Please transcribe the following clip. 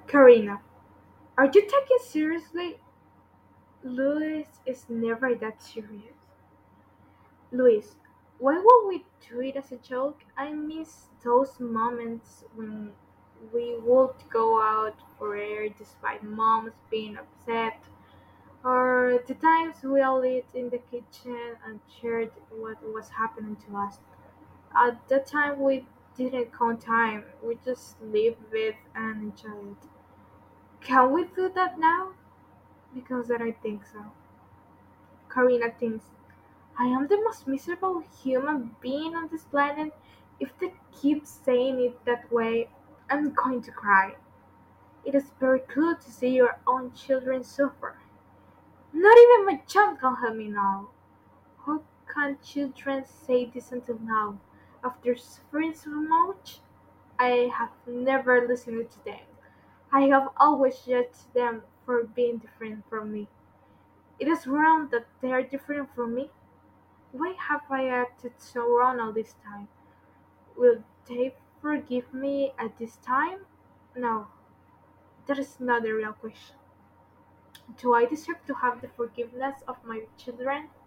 Karina, are you taking seriously? Louis is never that serious. Louis, why would we do it as a joke? I miss those moments when we would go out for air despite moms being upset, or the times we all ate in the kitchen and shared what was happening to us. At that time, we didn't count time, we just lived with and enjoyed. Can we do that now? Because I don't think so. Karina thinks, I am the most miserable human being on this planet. If they keep saying it that way, I'm going to cry. It is very cruel to see your own children suffer. Not even my child can help me now. How can children say this until now? After suffering so much, I have never listened to them. I have always judged them for being different from me. It is wrong that they are different from me. Why have I acted so wrong all this time? Will they forgive me at this time? No, that is not the real question. Do I deserve to have the forgiveness of my children?